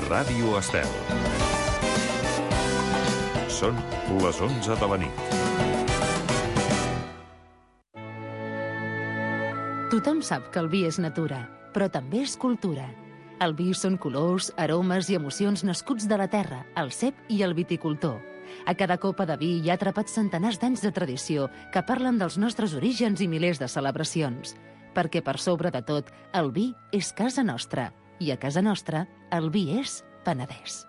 Ràdio Estel. Són les 11 de la nit. Tothom sap que el vi és natura, però també és cultura. El vi són colors, aromes i emocions nascuts de la terra, el cep i el viticultor. A cada copa de vi hi ha atrapats centenars d'anys de tradició que parlen dels nostres orígens i milers de celebracions. Perquè per sobre de tot, el vi és casa nostra. I a casa nostra, el vi és Penedès.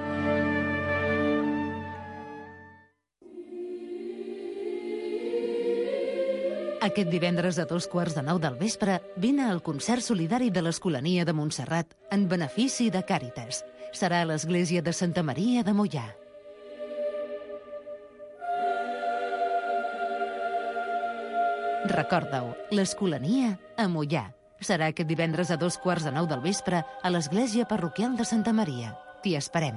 Aquest divendres a 8:15 del vespre vine al concert solidari de l'Escolania de Montserrat en benefici de Càritas. Serà a l'església de Santa Maria de Moià. Recorda-ho, l'Escolania a Moià. Serà aquest divendres a 8:15 del vespre a l'església parroquial de Santa Maria. T'hi esperem.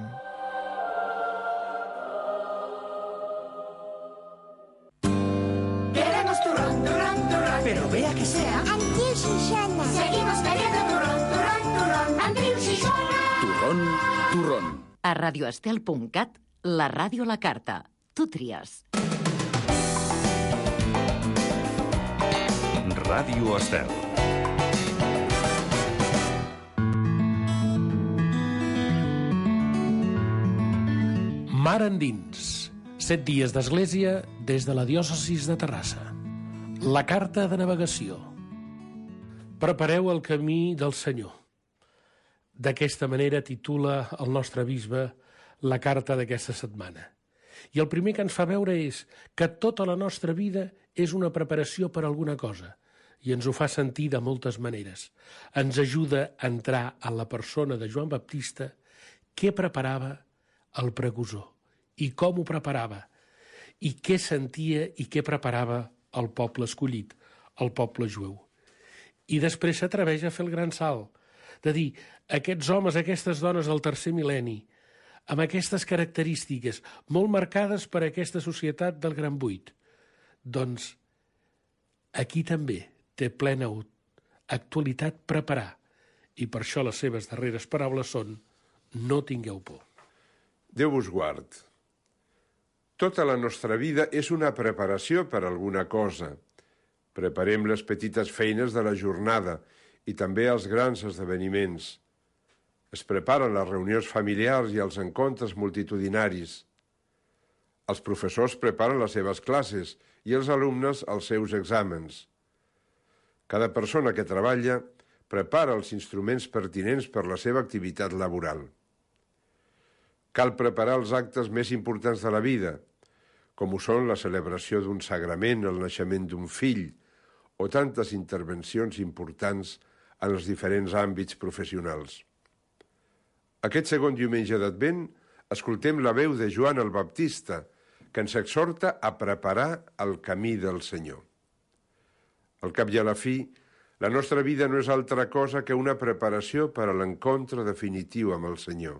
Queremos turrón, turrón, turrón. Pero vea que sea Andreu Xixona. Seguimos queriendo turrón, turrón, turrón. Andreu Xixona. Turrón, turrón. A radioestel.cat, la ràdio a la carta. Tu tries. Ràdio Estel. Mar endins. 7 dies d'església des de la diòcesis de Terrassa. La carta de navegació. Prepareu el camí del Senyor. D'aquesta manera titula el nostre bisbe la carta d'aquesta setmana. I el primer que ens fa veure és que tota la nostra vida és una preparació per alguna cosa i ens ho fa sentir de moltes maneres. Ens ajuda a entrar a la persona de Joan Baptista, què preparava el precursor i com ho preparava i què sentia i què preparava el poble escollit, el poble jueu. I després s'atreveix a fer el gran salt, de dir, aquests homes, aquestes dones del tercer mil·lenni, amb aquestes característiques molt marcades per aquesta societat del Gran Buit, doncs aquí també té plena actualitat preparar, i per això les seves darreres paraules són no tingueu por. Déu vos guard. Tota la nostra vida és una preparació per alguna cosa. Preparem les petites feines de la jornada i també els grans esdeveniments. Es preparen les reunions familiars i els encontres multitudinaris. Els professors preparen les seves classes i els alumnes els seus exàmens. Cada persona que treballa prepara els instruments pertinents per la seva activitat laboral. Cal preparar els actes més importants de la vida, com ho són la celebració d'un sagrament, el naixement d'un fill, o tantes intervencions importants en els diferents àmbits professionals. Aquest segon diumenge d'Advent escoltem la veu de Joan el Baptista, que ens exhorta a preparar el camí del Senyor. Al cap i a la fi, la nostra vida no és altra cosa que una preparació per a l'encontre definitiu amb el Senyor.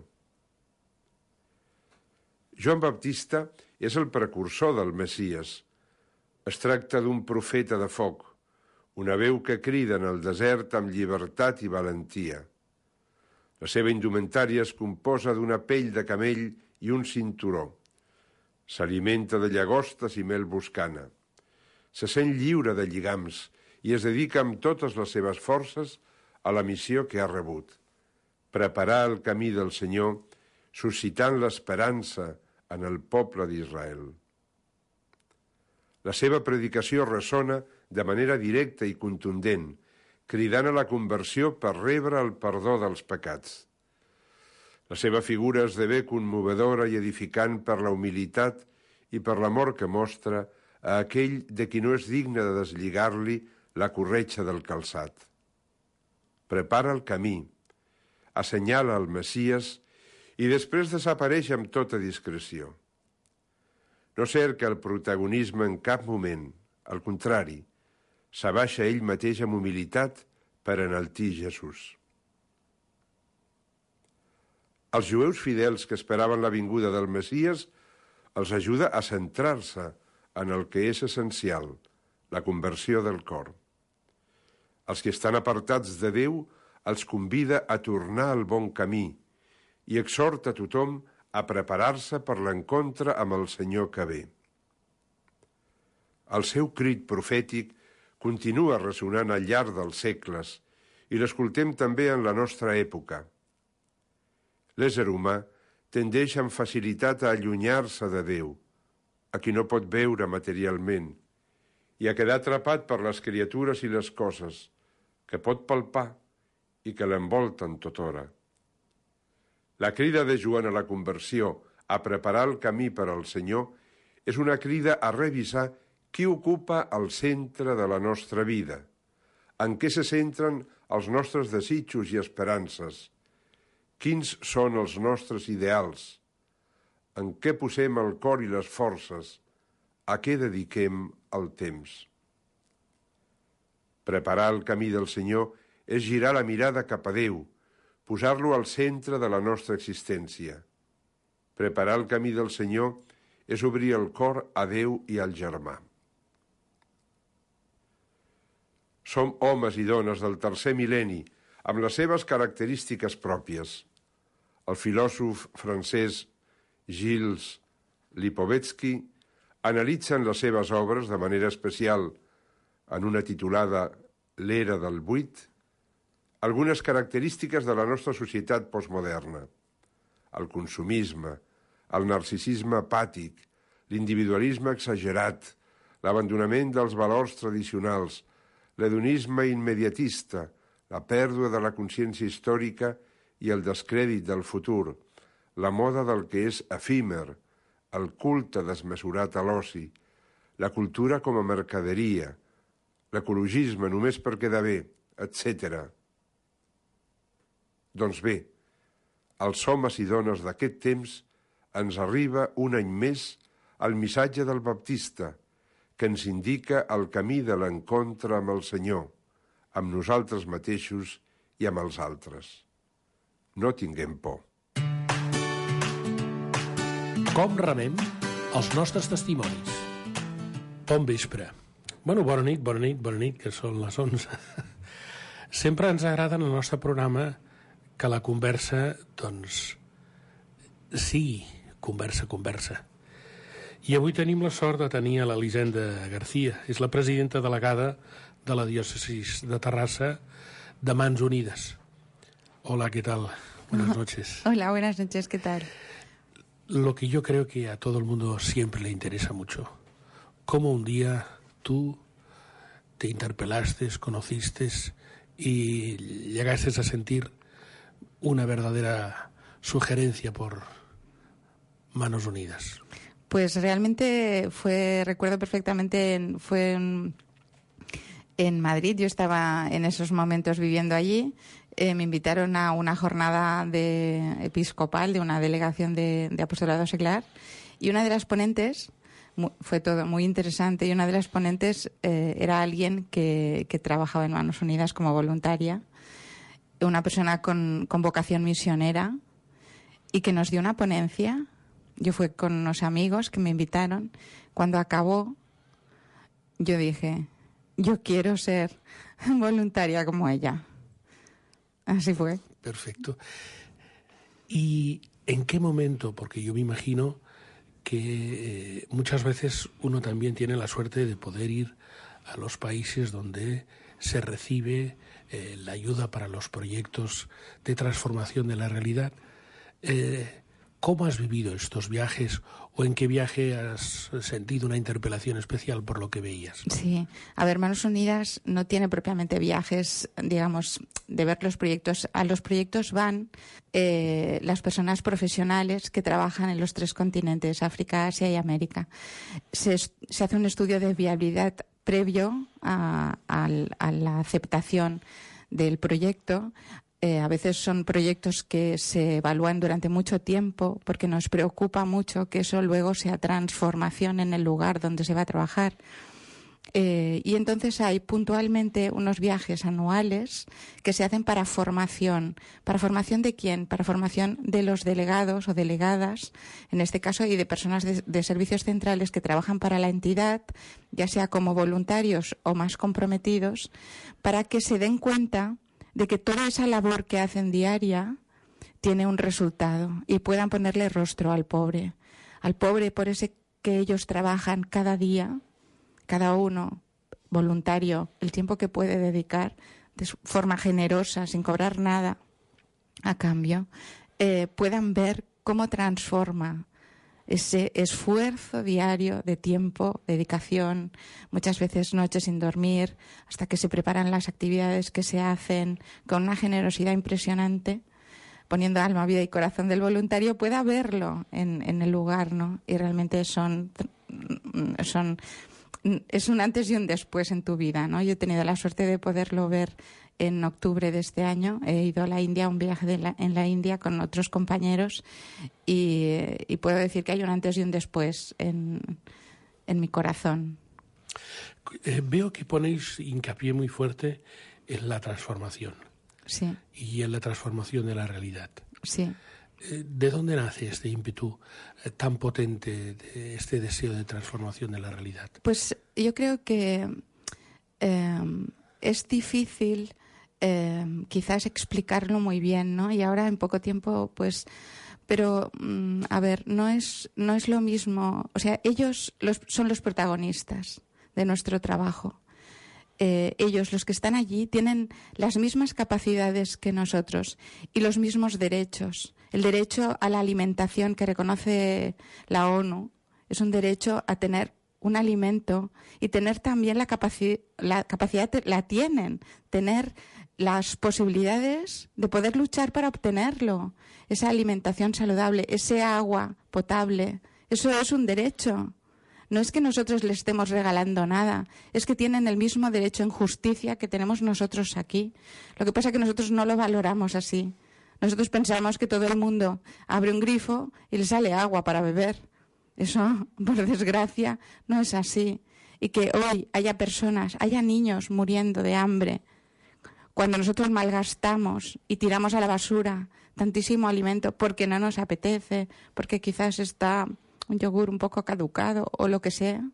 Joan Baptista és el precursor del Messies. Es tracta d'un profeta de foc, una veu que crida en el desert amb llibertat i valentia. La seva indumentària es composa d'una pell de camell i un cinturó. S'alimenta de llagostes i mel boscana. Se sent lliure de lligams i es dedica amb totes les seves forces a la missió que ha rebut: preparar el camí del Senyor, suscitant l'esperança en el poble d'Israel. La seva predicació ressona de manera directa i contundent, cridant a la conversió per rebre el perdó dels pecats. La seva figura esdevé commovedora i edificant per la humilitat i per l'amor que mostra a aquell de qui no és digne de deslligar-li la corretja del calçat. Prepara el camí, assenyala el Messies i després desapareix amb tota discreció. No cerca el protagonisme en cap moment, al contrari, s'abaixa ell mateix amb humilitat per enaltir Jesús. Els jueus fidels que esperaven la vinguda del Messies els ajuda a centrar-se en el que és essencial, la conversió del cor. Els que estan apartats de Déu els convida a tornar al bon camí i exhorta a tothom a preparar-se per l'encontre amb el Senyor que ve. El seu crit profètic continua ressonant al llarg dels segles i l'escoltem també en la nostra època. L'ésser humà tendeix amb facilitat a allunyar-se de Déu, a qui no pot veure materialment, i a quedar atrapat per les criatures i les coses que pot palpar i que l'envolten tothora. La crida de Joan a la conversió, a preparar el camí per al Senyor, és una crida a revisar qui ocupa el centre de la nostra vida, en què se centren els nostres desitjos i esperances, quins són els nostres ideals, en què posem el cor i les forces, a què dediquem el temps. Preparar el camí del Senyor és girar la mirada cap a Déu, posar-lo al centre de la nostra existència. Preparar el camí del Senyor és obrir el cor a Déu i al germà. Som homes i dones del tercer mil·lenni, amb les seves característiques pròpies. El filòsof francès Gilles Lipovetsky analitza en les seves obres, de manera especial en una titulada L'era del buit, algunes característiques de la nostra societat postmoderna. El consumisme, el narcisisme apàtic, l'individualisme exagerat, l'abandonament dels valors tradicionals, l'hedonisme immediatista, la pèrdua de la consciència històrica i el descrèdit del futur, la moda del que és efímer, el culte desmesurat a l'oci, la cultura com a mercaderia, l'ecologisme només per quedar bé, etc. Doncs bé, als homes i dones d'aquest temps ens arriba un any més el missatge del Baptista, que ens indica el camí de l'encontre amb el Senyor, amb nosaltres mateixos i amb els altres. No tinguem por. Com remem els nostres testimonis? Bon vespre. Bueno, bona nit, que són les 11. Sempre ens agrada en el nostre programa que la conversa, doncs, sigui conversa. I avui tenim la sort de tenir a l'Elisenda García. És la presidenta delegada de la diòcesi de Terrassa de Mans Unides. Hola, ¿qué tal? Buenas noches. Hola, buenas noches, ¿qué tal? Lo que yo creo que a todo el mundo siempre le interesa mucho. Cómo un día tú te interpelaste, conociste y llegaste a sentir una verdadera sugerencia por Manos Unidas. Pues realmente recuerdo perfectamente, fue en Madrid. Yo estaba en esos momentos viviendo allí. Me invitaron a una jornada episcopal de una delegación de apostolado seglar, y una de las ponentes, fue todo muy interesante, y una de las ponentes era alguien que trabajaba en Manos Unidas como voluntaria, una persona con vocación misionera, y que nos dio una ponencia. Yo fui con unos amigos que me invitaron. Cuando acabó, yo dije, yo quiero ser voluntaria como ella. Así fue. Perfecto. ¿Y en qué momento? Porque yo me imagino que muchas veces uno también tiene la suerte de poder ir a los países donde se recibe la ayuda para los proyectos de transformación de la realidad. ¿Cómo has vivido estos viajes, o en qué viaje has sentido una interpelación especial por lo que veías? Sí, a ver, Manos Unidas no tiene propiamente viajes, digamos, de ver los proyectos. A los proyectos van las personas profesionales que trabajan en los 3 continentes, África, Asia y América. Se hace un estudio de viabilidad previo a la aceptación del proyecto. A veces son proyectos que se evalúan durante mucho tiempo, porque nos preocupa mucho que eso luego sea transformación en el lugar donde se va a trabajar. Y entonces hay puntualmente unos viajes anuales que se hacen para formación. ¿Para formación de quién? Para formación de los delegados o delegadas, en este caso, y de personas de servicios centrales que trabajan para la entidad, ya sea como voluntarios o más comprometidos, para que se den cuenta de que toda esa labor que hacen diaria tiene un resultado y puedan ponerle rostro al pobre por ese que ellos trabajan cada día, cada uno voluntario, el tiempo que puede dedicar de forma generosa, sin cobrar nada a cambio, puedan ver cómo transforma ese esfuerzo diario de tiempo, dedicación, muchas veces noches sin dormir, hasta que se preparan las actividades que se hacen con una generosidad impresionante, poniendo alma, vida y corazón del voluntario, pueda verlo en el lugar, ¿no? Y realmente es un antes y un después en tu vida, ¿no? Yo he tenido la suerte de poderlo ver en octubre de este año. He ido a la India, a un viaje en la India con otros compañeros y puedo decir que hay un antes y un después en mi corazón. Veo que ponéis hincapié muy fuerte en la transformación. Sí. Y en la transformación de la realidad. Sí. ¿De dónde nace este ímpetu tan potente, de este deseo de transformación de la realidad? Pues yo creo que es difícil quizás explicarlo muy bien, ¿no? Y ahora en poco tiempo, pues... Pero, a ver, no es lo mismo. O sea, ellos son los protagonistas de nuestro trabajo. Ellos, los que están allí, tienen las mismas capacidades que nosotros y los mismos derechos. El derecho a la alimentación que reconoce la ONU es un derecho a tener un alimento y tener también la capacidad la tienen, tener las posibilidades de poder luchar para obtenerlo. Esa alimentación saludable, ese agua potable, eso es un derecho. No es que nosotros les estemos regalando nada, es que tienen el mismo derecho en justicia que tenemos nosotros aquí. Lo que pasa es que nosotros no lo valoramos así. Nosotros pensamos que todo el mundo abre un grifo y le sale agua para beber. Eso, por desgracia, no es así. Y que hoy haya personas, haya niños muriendo de hambre, cuando nosotros malgastamos y tiramos a la basura tantísimo alimento porque no nos apetece, porque quizás está un yogur un poco caducado o lo que sea,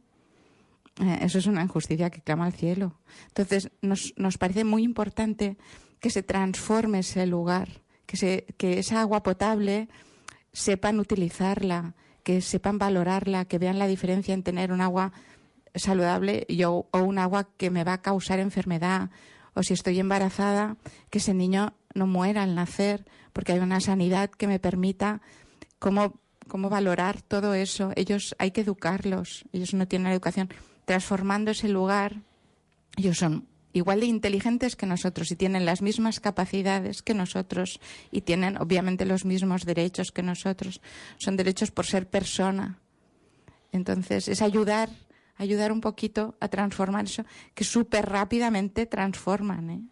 eso es una injusticia que clama al cielo. Entonces nos parece muy importante que se transforme ese lugar, que esa agua potable sepan utilizarla, que sepan valorarla, que vean la diferencia en tener un agua saludable o un agua que me va a causar enfermedad, o si estoy embarazada, que ese niño no muera al nacer, porque hay una sanidad que me permita cómo valorar todo eso. Ellos hay que educarlos, ellos no tienen educación. Transformando ese lugar, ellos son igual de inteligentes que nosotros y tienen las mismas capacidades que nosotros y tienen obviamente los mismos derechos que nosotros. Son derechos por ser persona. Entonces es ayudar un poquito a transformar eso, que súper rápidamente transforman, ¿eh?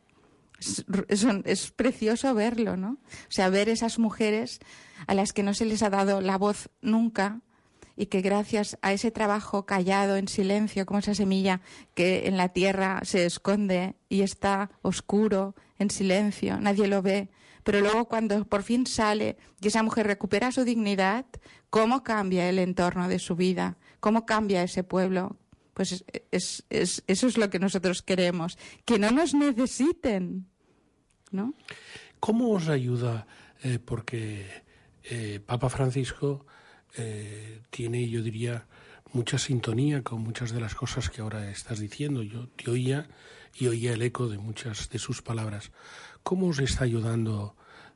Es precioso verlo, ¿no? O sea, ver esas mujeres a las que no se les ha dado la voz nunca y que gracias a ese trabajo callado, en silencio, como esa semilla que en la tierra se esconde y está oscuro, en silencio, nadie lo ve, pero luego cuando por fin sale y esa mujer recupera su dignidad, ¿cómo cambia el entorno de su vida? ¿Cómo cambia ese pueblo? Pues eso es lo que nosotros queremos, que no nos necesiten, ¿no? ¿Cómo os ayuda? Porque Papa Francisco tiene, yo diría, mucha sintonía con muchas de las cosas que ahora estás diciendo. Yo te oía y oía el eco de muchas de sus palabras. ¿Cómo os está ayudando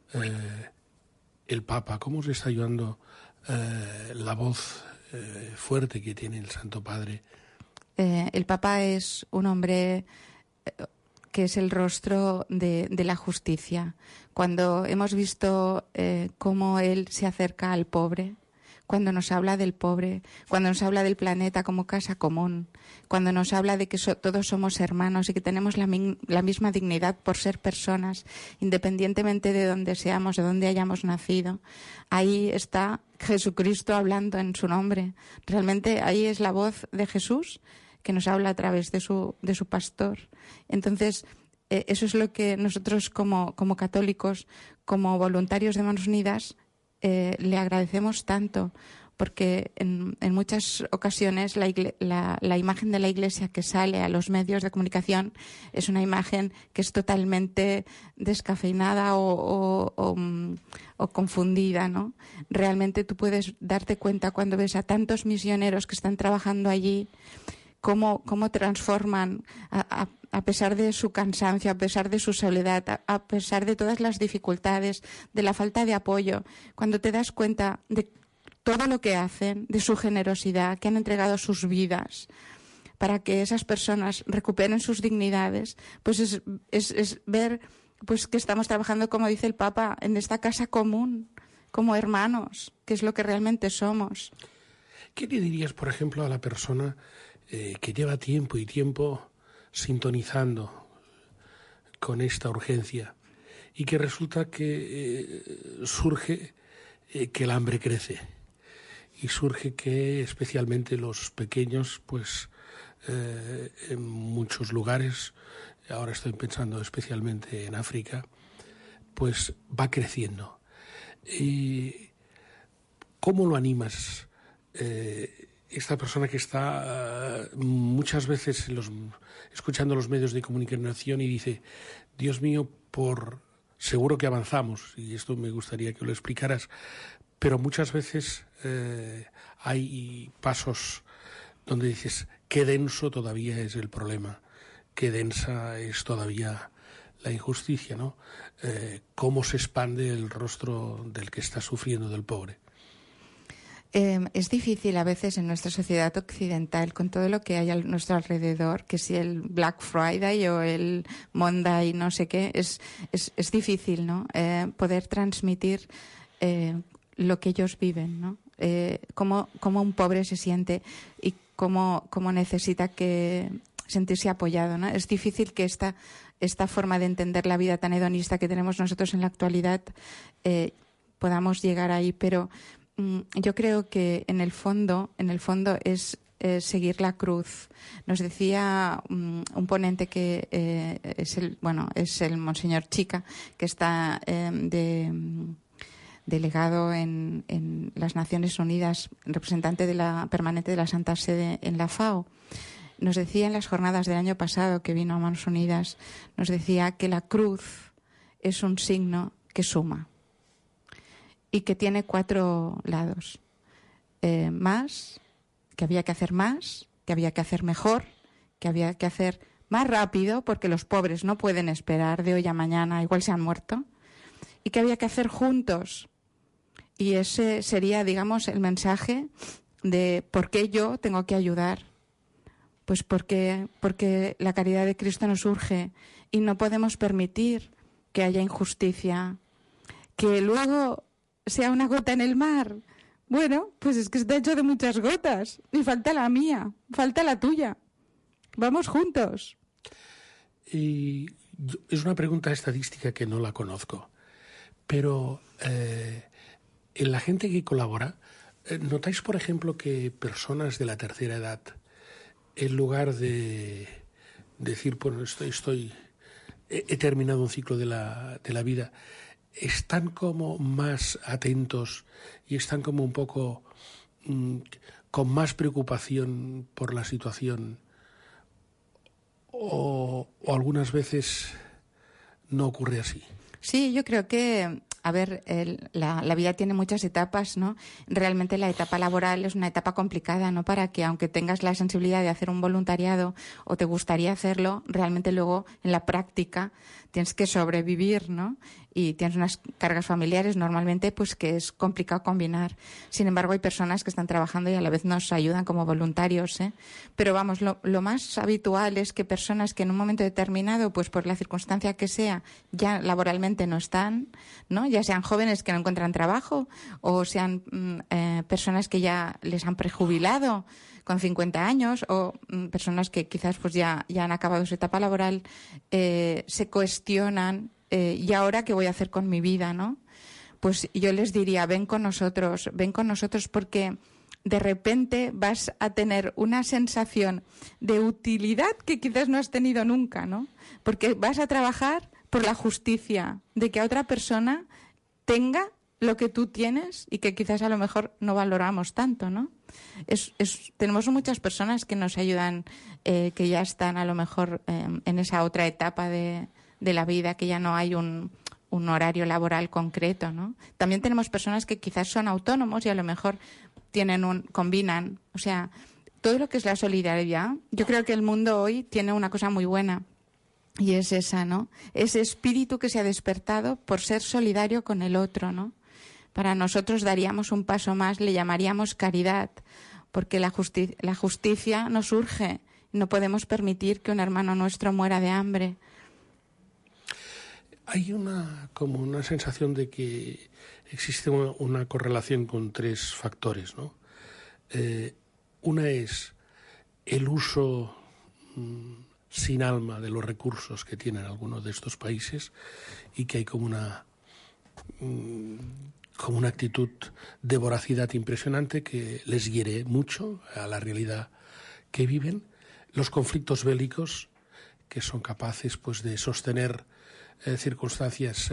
el Papa? ¿Cómo os está ayudando la voz fuerte que tiene el Santo Padre? El Papa es un hombre que es el rostro de la justicia. Cuando hemos visto cómo él se acerca al pobre, cuando nos habla del pobre, cuando nos habla del planeta como casa común, cuando nos habla de que todos somos hermanos y que tenemos la misma dignidad por ser personas, independientemente de dónde seamos, de dónde hayamos nacido, ahí está Jesucristo hablando en su nombre. Realmente ahí es la voz de Jesús que nos habla a través de su pastor. Entonces, eso es lo que nosotros como católicos, como voluntarios de Manos Unidas, le agradecemos tanto, porque en muchas ocasiones la imagen de la Iglesia que sale a los medios de comunicación es una imagen que es totalmente descafeinada o confundida, ¿no? Realmente tú puedes darte cuenta cuando ves a tantos misioneros que están trabajando allí, cómo transforman, a pesar de su cansancio, a pesar de su soledad, a pesar de todas las dificultades, de la falta de apoyo. Cuando te das cuenta de todo lo que hacen, de su generosidad, que han entregado sus vidas para que esas personas recuperen sus dignidades, pues es ver pues que estamos trabajando, como dice el Papa, en esta casa común, como hermanos, que es lo que realmente somos. ¿Qué le dirías, por ejemplo, a la persona que lleva tiempo y tiempo sintonizando con esta urgencia y que resulta que surge que el hambre crece y surge que especialmente los pequeños, pues en muchos lugares, ahora estoy pensando especialmente en África, pues va creciendo? ¿Y cómo lo animas? Esta persona que está muchas veces escuchando los medios de comunicación y dice, Dios mío, seguro que avanzamos, y esto me gustaría que lo explicaras, pero muchas veces hay pasos donde dices, qué denso todavía es el problema, qué densa es todavía la injusticia, ¿no? Cómo se expande el rostro del que está sufriendo, del pobre. Es difícil a veces en nuestra sociedad occidental, con todo lo que hay a nuestro alrededor, que si el Black Friday o el Monday no sé qué, es difícil, ¿no? Poder transmitir lo que ellos viven, ¿no? Cómo un pobre se siente y cómo necesita sentirse apoyado, ¿no? Es difícil que esta forma de entender la vida tan hedonista que tenemos nosotros en la actualidad podamos llegar ahí, pero yo creo que en el fondo es seguir la cruz. Nos decía un ponente que es el Monseñor Chica, que está delegado en las Naciones Unidas, representante permanente de la Santa Sede en la FAO. Nos decía en las jornadas del año pasado que vino a Manos Unidas, nos decía que la cruz es un signo que suma y que tiene 4 lados. Más, que había que hacer más, que había que hacer mejor, que había que hacer más rápido, porque los pobres no pueden esperar de hoy a mañana, igual se han muerto, y que había que hacer juntos. Y ese sería, digamos, el mensaje de por qué yo tengo que ayudar. Pues porque la caridad de Cristo nos urge y no podemos permitir que haya injusticia, que luego sea una gota en el mar. Bueno, pues es que está hecho de muchas gotas y falta la mía, falta la tuya. Vamos juntos. Y es una pregunta estadística que no la conozco, pero en la gente que colabora, ¿notáis, por ejemplo, que personas de la tercera edad, en lugar de decir, pues he terminado un ciclo de la vida, están como más atentos y están como un poco con más preocupación por la situación, o algunas veces no ocurre así? Sí, yo creo que, a ver, la vida tiene muchas etapas, ¿no? Realmente la etapa laboral es una etapa complicada, ¿no? Para que, aunque tengas la sensibilidad de hacer un voluntariado o te gustaría hacerlo, realmente luego en la práctica tienes que sobrevivir, ¿no? Y tienes unas cargas familiares normalmente pues que es complicado combinar. Sin embargo, hay personas que están trabajando y a la vez nos ayudan como voluntarios, ¿eh? Pero vamos, lo más habitual es que personas que en un momento determinado, pues por la circunstancia que sea, ya laboralmente no están, ¿no? Ya sean jóvenes que no encuentran trabajo o sean personas que ya les han prejubilado con 50 años o personas que quizás pues ya han acabado su etapa laboral, se cuestionan ¿y ahora qué voy a hacer con mi vida, no? Pues yo les diría, ven con nosotros porque de repente vas a tener una sensación de utilidad que quizás no has tenido nunca, ¿no? Porque vas a trabajar por la justicia, de que a otra persona tenga lo que tú tienes y que quizás a lo mejor no valoramos tanto, ¿no? Tenemos muchas personas que nos ayudan, que ya están a lo mejor en esa otra etapa de la vida, que ya no hay un horario laboral concreto, ¿no? También tenemos personas que quizás son autónomos y a lo mejor combinan, o sea, todo lo que es la solidaridad. Yo creo que el mundo hoy tiene una cosa muy buena y es esa, ¿no? Ese espíritu que se ha despertado por ser solidario con el otro, ¿no? Para nosotros daríamos un paso más, le llamaríamos caridad, porque la justicia nos urge. No podemos permitir que un hermano nuestro muera de hambre. Hay como una sensación de que existe una correlación con tres factores, ¿no? Una es el uso sin alma de los recursos que tienen algunos de estos países y que hay como una actitud de voracidad impresionante que les hiere mucho a la realidad que viven. Los conflictos bélicos que son capaces pues de sostener circunstancias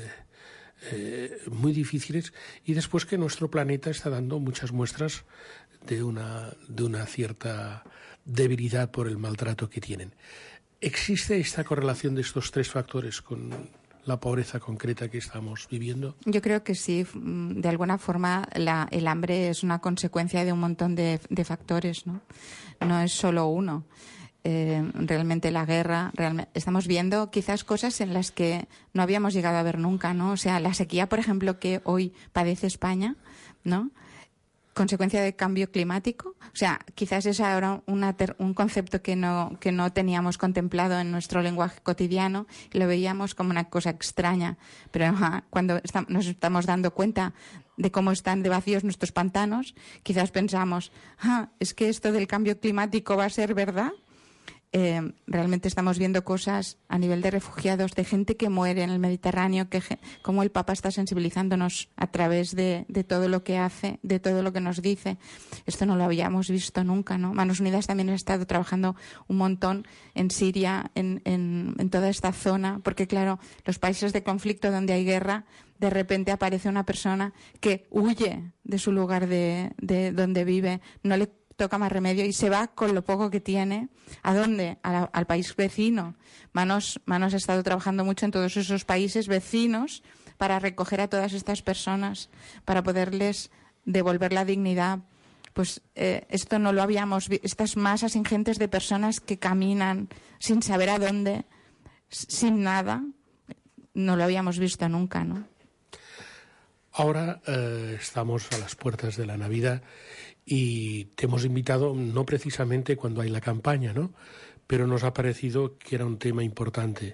muy difíciles, y después que nuestro planeta está dando muchas muestras de una cierta debilidad por el maltrato que tienen. ¿Existe esta correlación de estos tres factores con la pobreza concreta que estamos viviendo? Yo creo que sí. De alguna forma el hambre es una consecuencia de un montón de factores, ¿no? No es solo uno. Realmente la guerra, estamos viendo quizás cosas en las que no habíamos llegado a ver nunca, ¿no? O sea, la sequía, por ejemplo, que hoy padece España, ¿no? Consecuencia del cambio climático. O sea, quizás es ahora un concepto que no teníamos contemplado en nuestro lenguaje cotidiano y lo veíamos como una cosa extraña. Pero cuando nos estamos dando cuenta de cómo están de vacíos nuestros pantanos, quizás pensamos, es que esto del cambio climático va a ser verdad. Realmente estamos viendo cosas a nivel de refugiados, de gente que muere en el Mediterráneo, cómo el Papa está sensibilizándonos a través de todo lo que hace, de todo lo que nos dice. Esto no lo habíamos visto nunca, ¿no? Manos Unidas también ha estado trabajando un montón en Siria, en toda esta zona, porque claro, los países de conflicto donde hay guerra, de repente aparece una persona que huye de su lugar de donde vive, no le toca más remedio y se va con lo poco que tiene. ¿A dónde? Al país vecino. Manos ha estado trabajando mucho en todos esos países vecinos para recoger a todas estas personas, para poderles devolver la dignidad. Pues esto no lo habíamos visto. Estas masas ingentes de personas que caminan sin saber a dónde, sin nada, no lo habíamos visto nunca, ¿no? Ahora estamos a las puertas de la Navidad y te hemos invitado, no precisamente cuando hay la campaña, ¿no? Pero nos ha parecido que era un tema importante.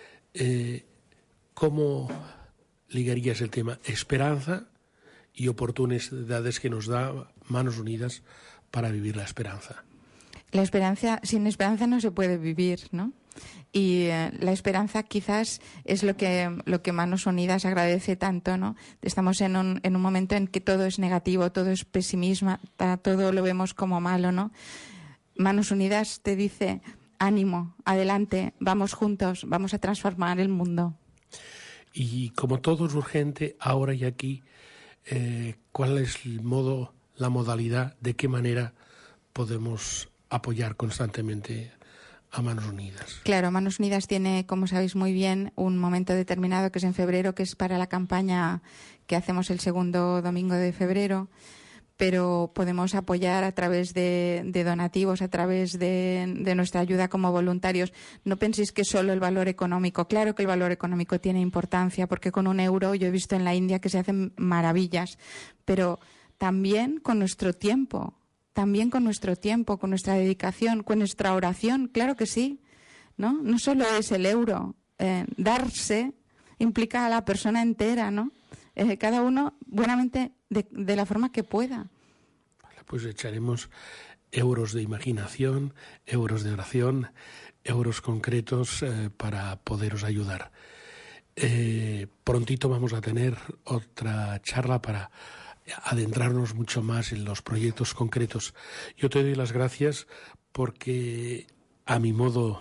¿Cómo ligarías el tema esperanza y oportunidades que nos da Manos Unidas para vivir la esperanza? La esperanza, sin esperanza no se puede vivir, ¿no? Y la esperanza quizás es lo que Manos Unidas agradece tanto, ¿no? Estamos en un momento en que todo es negativo, todo es pesimismo, todo lo vemos como malo, ¿no? Manos Unidas te dice, ánimo, adelante, vamos juntos, vamos a transformar el mundo. Y como todo es urgente, ahora y aquí, ¿cuál es la modalidad, de qué manera podemos apoyar constantemente a Manos Unidas? Claro, Manos Unidas tiene, como sabéis muy bien, un momento determinado que es en febrero, que es para la campaña que hacemos el segundo domingo de febrero, pero podemos apoyar a través de donativos, a través de nuestra ayuda como voluntarios. No penséis que solo el valor económico. Claro que el valor económico tiene importancia, porque con €1 yo he visto en la India que se hacen maravillas, pero también con nuestro tiempo. Con nuestra dedicación, con nuestra oración, claro que sí, ¿no? No solo es el euro, darse implica a la persona entera, ¿no? Cada uno buenamente de la forma que pueda. Pues echaremos euros de imaginación, euros de oración, euros concretos para poderos ayudar. Prontito vamos a tener otra charla para adentrarnos mucho más en los proyectos concretos. Yo te doy las gracias porque, a mi modo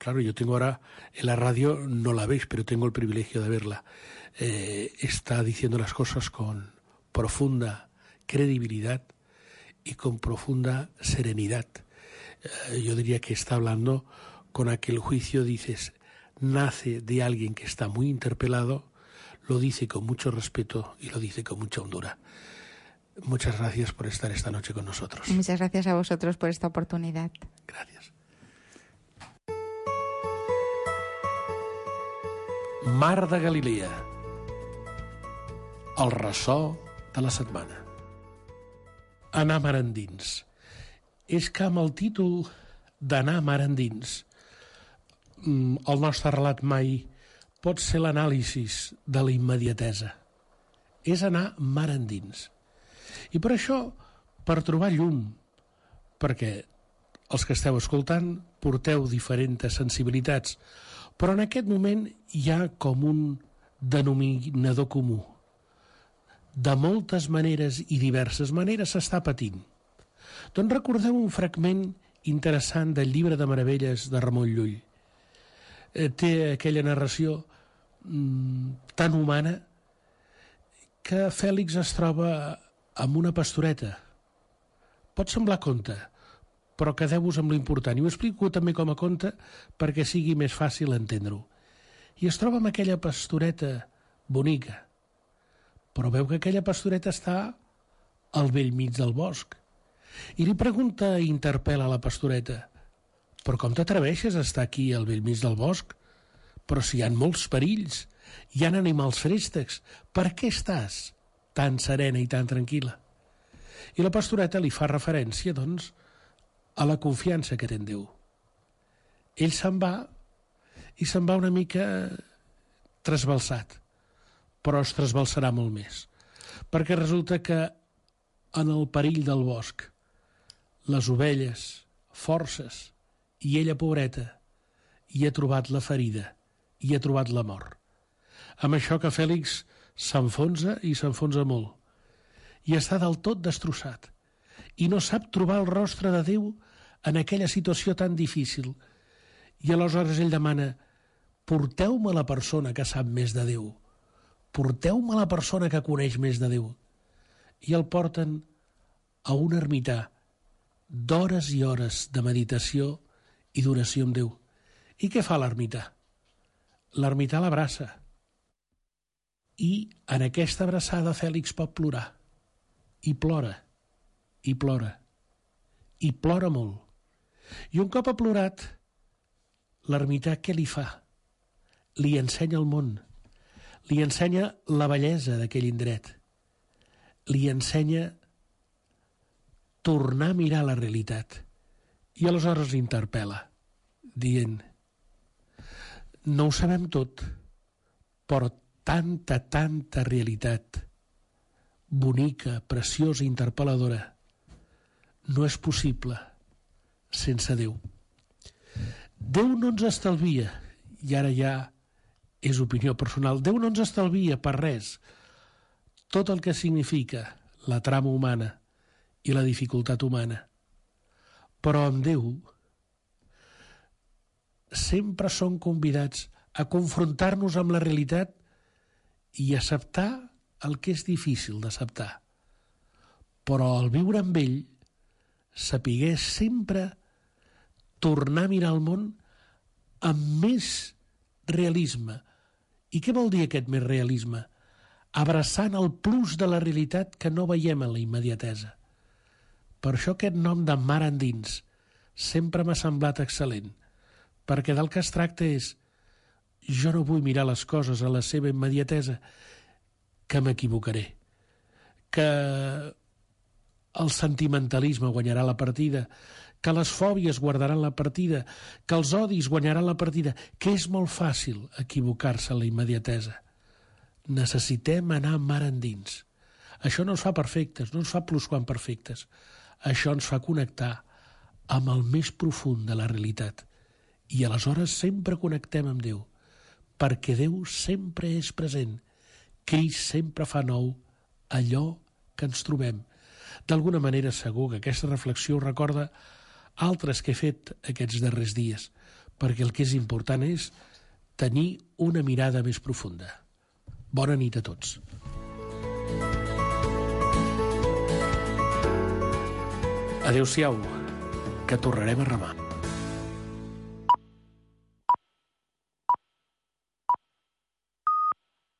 Claro, yo tengo ahora, en la radio no la veis, pero tengo el privilegio de verla. Está diciendo las cosas con profunda credibilidad y con profunda serenidad. Yo diría que está hablando con aquel juicio, dices, nace de alguien que está muy interpelado, lo dice con mucho respeto y lo dice con mucha hondura. Muchas gracias por estar esta noche con nosotros. Muchas gracias a vosotros por esta oportunidad. Gràcies. Mar de Galilea. El ressò de la setmana. Anar mar endins. És que amb el títol d'anar mar endins, el nostre relat mai pot ser l'anàlisi de la immediatesa. És anar mar endins. I per això, per trobar llum, perquè els que esteu escoltant porteu diferents sensibilitats, però en aquest moment hi ha com un denominador comú. De moltes maneres i diverses maneres s'està patint. Doncs recordeu un fragment interessant del Llibre de Meravelles de Ramon Llull. Té aquella narració tan humana que Fèlix es troba amb una pastoreta. Pot semblar conte, però quedeu-vos amb l'important. I ho explico també com a conte perquè sigui més fàcil entendre-ho. I es troba amb aquella pastoreta bonica, però veu que aquella pastoreta està al bell mig del bosc. I li pregunta i interpel·la la pastoreta: però com t'atreveixes a estar aquí al bell mig del bosc? Però si hi ha molts perills, hi ha animals fréstecs, per què estàs tan serena i tan tranquil·la? I la pastoreta li fa referència, doncs, a la confiança que té en Déu. Ell se'n va, i se'n va una mica trasbalsat, però es trasbalsarà molt més, perquè resulta que en el perill del bosc, les ovelles, forces, i ella, pobreta, hi ha trobat la ferida, hi ha trobat la mort. Amb això que Fèlix s'enfonsa i s'enfonsa molt, i està del tot destrossat, i no sap trobar el rostre de Déu en aquella situació tan difícil. I aleshores ell demana: porteu-me la persona que sap més de Déu, porteu-me la persona que coneix més de Déu. I el porten a un ermità d'hores i hores de meditació i d'oració amb Déu. I què fa l'ermità? L'ermità l'abraça. I en aquesta abraçada Fèlix pot plorar. I plora, i plora, i plora molt. I un cop ha plorat, l'ermità què li fa? Li ensenya el món, li ensenya la bellesa d'aquell indret, li ensenya tornar a mirar la realitat. I aleshores l'interpel·la, dient: no ho sabem tot, però tanta realitat bonica, preciosa, interpel·ladora, no és possible sense Déu. Déu no ens estalvia, i ara ja és opinió personal, Déu no ens estalvia per res tot el que significa la trama humana i la dificultat humana. Però amb Déu sempre som convidats a confrontar-nos amb la realitat i acceptar el que és difícil d'acceptar. Però al viure amb ell, sapiguer sempre tornar a mirar el món amb més realisme. I què vol dir aquest més realisme? Abraçant el plus de la realitat que no veiem en la immediatesa. Per això aquest nom de mar endins sempre m'ha semblat excel·lent, perquè del que es tracta és: jo no vull mirar les coses a la seva immediatesa, que m'equivocaré, que el sentimentalisme guanyarà la partida, que les fòbies guardaran la partida, que els odis guanyaran la partida, que és molt fàcil equivocar-se en la immediatesa. Necessitem anar mar endins. Això no ens fa perfectes, no ens fa plusquam perfectes. Això ens fa connectar amb el més profund de la realitat. I aleshores sempre connectem amb Déu, perquè Déu sempre és present. Crist sempre fa nou allò que ens trobem. D'alguna manera segur que aquesta reflexió recorda altres que he fet aquests darrers dies, perquè el que és important és tenir una mirada més profunda. Bona nit a tots. Adéu-siau, que tornarem a remar.